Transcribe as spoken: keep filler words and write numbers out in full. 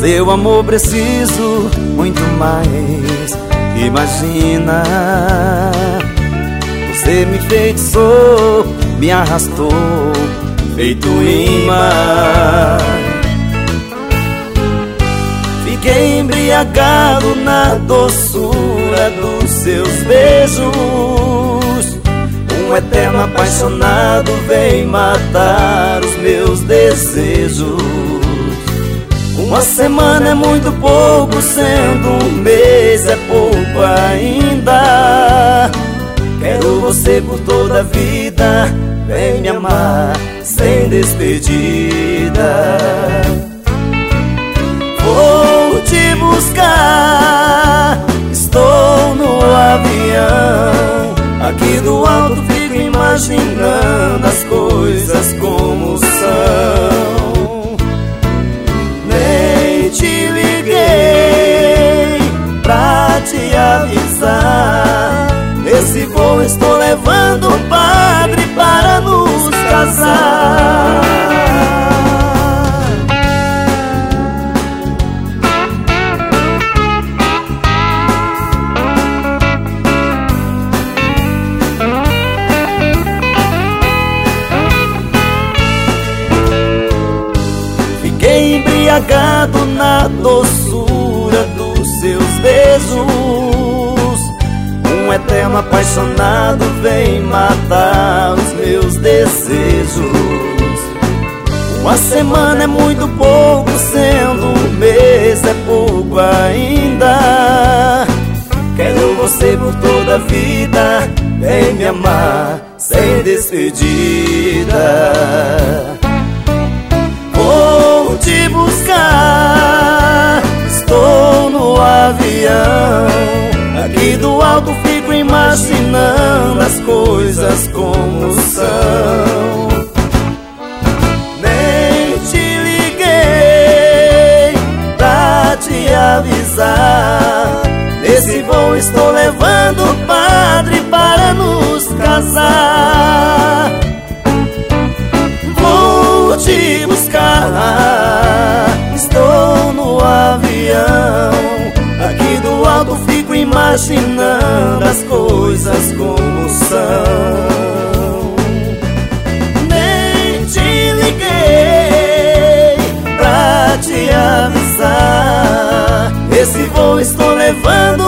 seu amor preciso muito mais que imagina. Você me enfeitiçou, me arrastou, feito imã. Fiquei embriagado na doçura dos seus beijos. Um eterno apaixonado vem matar os meus desejos. Uma semana é muito pouco, sendo um mês é pouco ainda. Quero você por toda a vida, vem me amar sem despedida. Vou te buscar, estou no avião. Aqui do alto fico imaginando as coisas como são. Nem te liguei pra te avisar. Nesse voo estou levando o padre para nos casar. Fiquei embriagado na doçura dos seus beijos. Um eterno apaixonado vem matar os meus desejos. Uma semana é muito pouco, sendo um mês é pouco ainda. Quero você por toda a vida, vem me amar sem despedida. Vou te buscar, estou no avião. Aqui do alto fico imaginando as coisas como são. Nem te liguei pra te avisar. Nesse voo estou levando o padre para nos casar. Vou te buscar, estou no avião. Aqui do alto fico imaginando as coisas como são. Nem te liguei pra te avisar. Esse voo estou levando